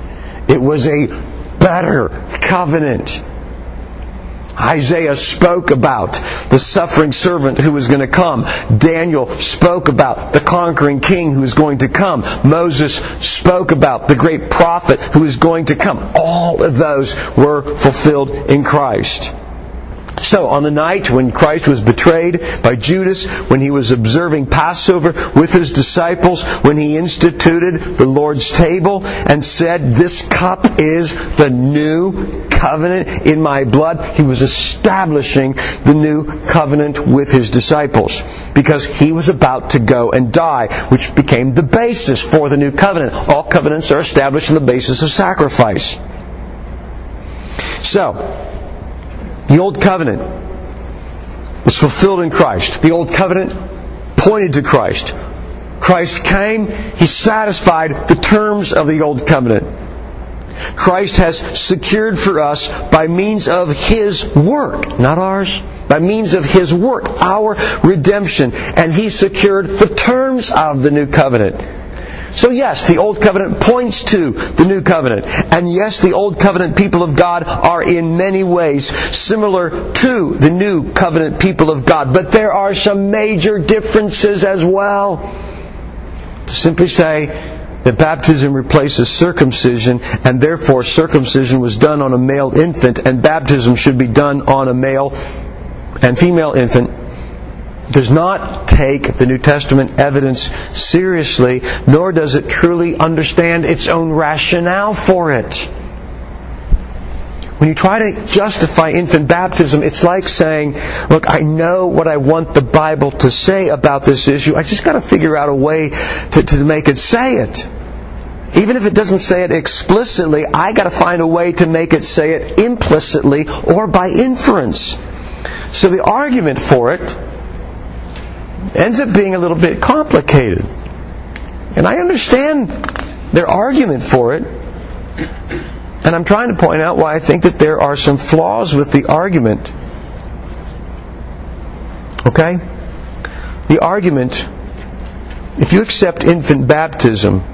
It was a better covenant. Isaiah spoke about the suffering servant who was going to come. Daniel spoke about the conquering king who was going to come. Moses spoke about the great prophet who was going to come. All of those were fulfilled in Christ. So, on the night when Christ was betrayed by Judas, when He was observing Passover with His disciples, when He instituted the Lord's table and said, "This cup is the new covenant in my blood," He was establishing the new covenant with His disciples. Because He was about to go and die, which became the basis for the new covenant. All covenants are established on the basis of sacrifice. So, the Old Covenant was fulfilled in Christ. The Old Covenant pointed to Christ. Christ came, He satisfied the terms of the Old Covenant. Christ has secured for us, by means of His work, not ours, by means of His work, our redemption. And He secured the terms of the New Covenant. So yes, the Old Covenant points to the New Covenant. And yes, the Old Covenant people of God are in many ways similar to the New Covenant people of God. But there are some major differences as well. To simply say that baptism replaces circumcision, and therefore circumcision was done on a male infant, and baptism should be done on a male and female infant, does not take the New Testament evidence seriously, nor does it truly understand its own rationale for it. When you try to justify infant baptism, it's like saying, look, I know what I want the Bible to say about this issue. I just got to figure out a way to, to make it say it. Even if it doesn't say it explicitly, I got to find a way to make it say it implicitly or by inference. So the argument for it ends up being a little bit complicated. And I understand their argument for it. And I'm trying to point out why I think that there are some flaws with the argument. Okay? The argument, if you accept infant baptism,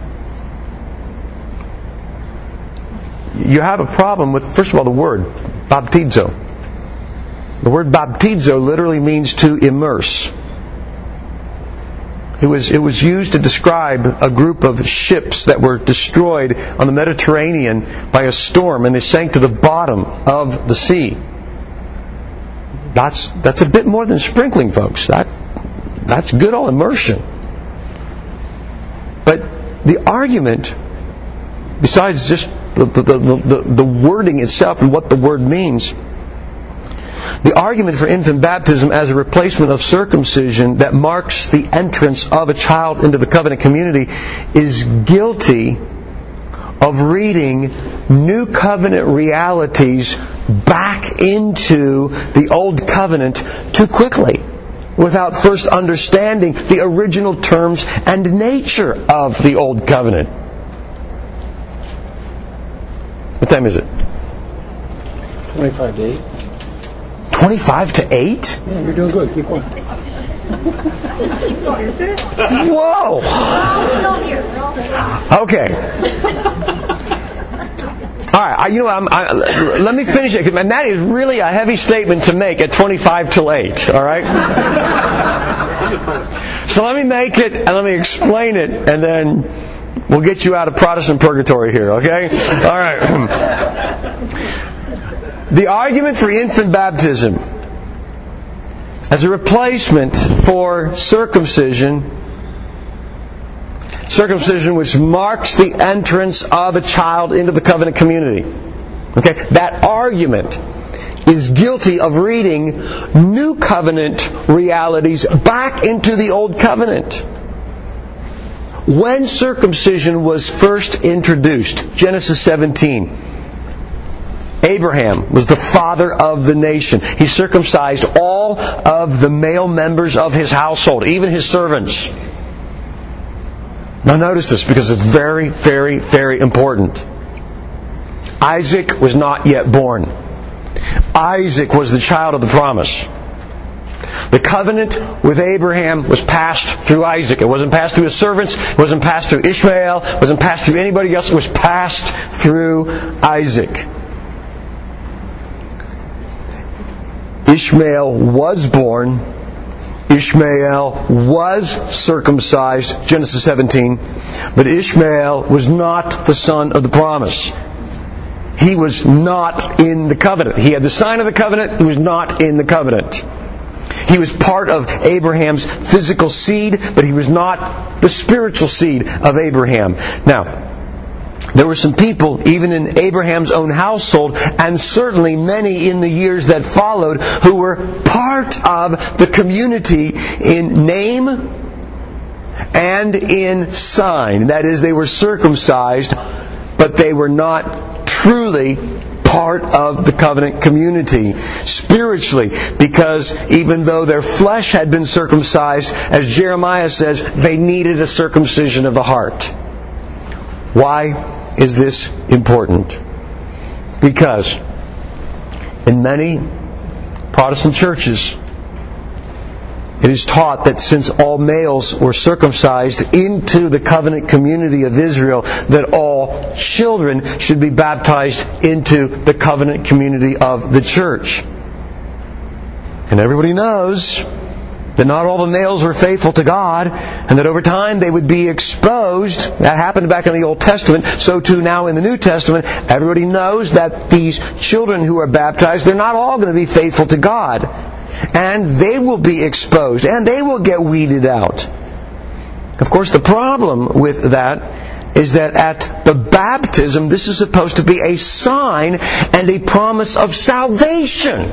you have a problem with, first of all, the word, baptizo. The word baptizo literally means to immerse. It was, it was used to describe a group of ships that were destroyed on the Mediterranean by a storm, and they sank to the bottom of the sea. That's, that's a bit more than sprinkling, folks. That, that's good old immersion. But the argument, besides just the, the, the, the wording itself and what the word means, the argument for infant baptism as a replacement of circumcision that marks the entrance of a child into the covenant community is guilty of reading new covenant realities back into the old covenant too quickly, without first understanding the original terms and nature of the old covenant. What time is it? twenty-five to eight. twenty-five to eight? Yeah, you're doing good. Keep going. Just keep going. Whoa! We're all still here. We're all here. Okay. All right. I, you know, I'm, I, let me finish it, and that is really a heavy statement to make at twenty-five till eight. All right. So let me make it and let me explain it, and then we'll get you out of Protestant purgatory here. Okay. All right. The argument for infant baptism as a replacement for circumcision, circumcision which marks the entrance of a child into the covenant community. Okay, that argument is guilty of reading new covenant realities back into the old covenant. When circumcision was first introduced, Genesis seventeen, Abraham was the father of the nation. He circumcised all of the male members of his household, even his servants. Now notice this, because it's very, very, very important. Isaac was not yet born. Isaac was the child of the promise. The covenant with Abraham was passed through Isaac. It wasn't passed through his servants. It wasn't passed through Ishmael. It wasn't passed through anybody else. It was passed through Isaac. Ishmael was born. Ishmael was circumcised, Genesis seventeen. But Ishmael was not the son of the promise. He was not in the covenant. He had the sign of the covenant. He was not in the covenant. He was part of Abraham's physical seed, but he was not the spiritual seed of Abraham. Now, there were some people, even in Abraham's own household, and certainly many in the years that followed, who were part of the community in name and in sign. That is, they were circumcised, but they were not truly part of the covenant community spiritually, because even though their flesh had been circumcised, as Jeremiah says, they needed a circumcision of the heart. Why is this important? Because in many Protestant churches, it is taught that since all males were circumcised into the covenant community of Israel, that all children should be baptized into the covenant community of the church. And everybody knows that not all the males were faithful to God, and that over time they would be exposed. That happened back in the Old Testament, so too now in the New Testament. Everybody knows that these children who are baptized, they're not all going to be faithful to God. And they will be exposed, and they will get weeded out. Of course, the problem with that is that at the baptism, this is supposed to be a sign and a promise of salvation.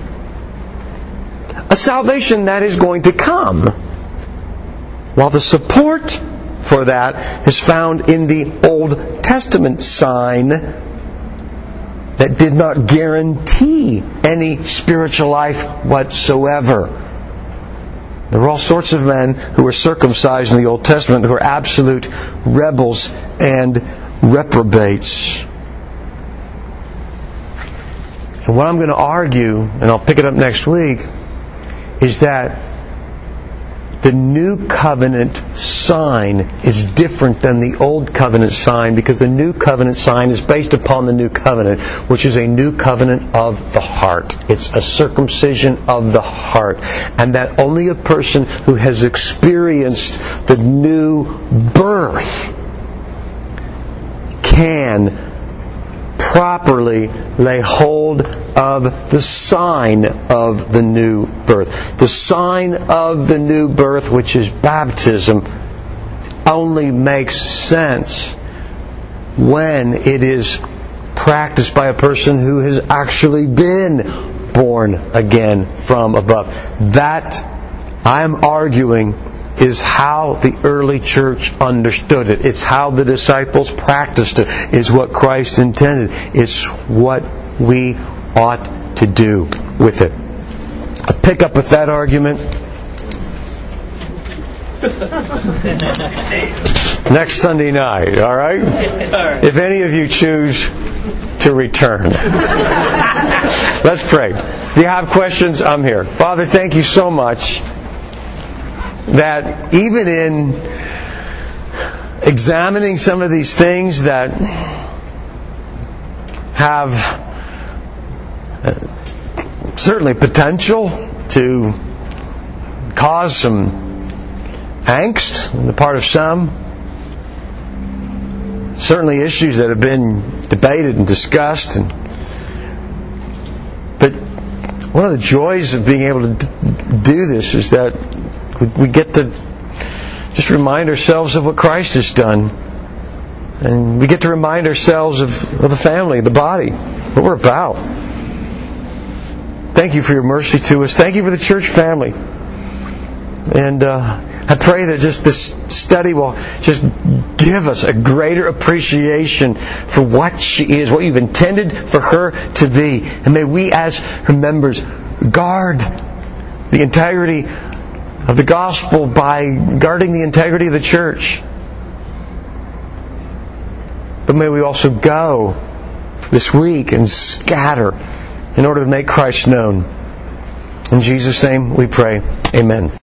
A salvation that is going to come. While the support for that is found in the Old Testament sign that did not guarantee any spiritual life whatsoever. There were all sorts of men who were circumcised in the Old Testament who were absolute rebels and reprobates. And what I'm going to argue, and I'll pick it up next week, is that the new covenant sign is different than the old covenant sign, because the new covenant sign is based upon the new covenant, which is a new covenant of the heart. It's a circumcision of the heart. And that only a person who has experienced the new birth can properly lay hold of the sign of the new birth. The sign of the new birth, which is baptism, only makes sense when it is practiced by a person who has actually been born again from above. That, I'm arguing, is how the early church understood it. It's how the disciples practiced it. It's what Christ intended. It's what we ought to do with it. I'll pick up with that argument next Sunday night, all right? If any of you choose to return. Let's pray. If you have questions, I'm here. Father, thank you so much that even in examining some of these things that have uh, certainly potential to cause some angst on the part of some, certainly issues that have been debated and discussed, and but one of the joys of being able to do this is that we get to just remind ourselves of what Christ has done. And we get to remind ourselves of, of the family, the body, what we're about. Thank you for your mercy to us. Thank you for the church family. And uh, I pray that just this study will just give us a greater appreciation for what she is, what you've intended for her to be. And may we as her members guard the integrity of the gospel by guarding the integrity of the church. But may we also go this week and scatter in order to make Christ known. In Jesus' name we pray. Amen.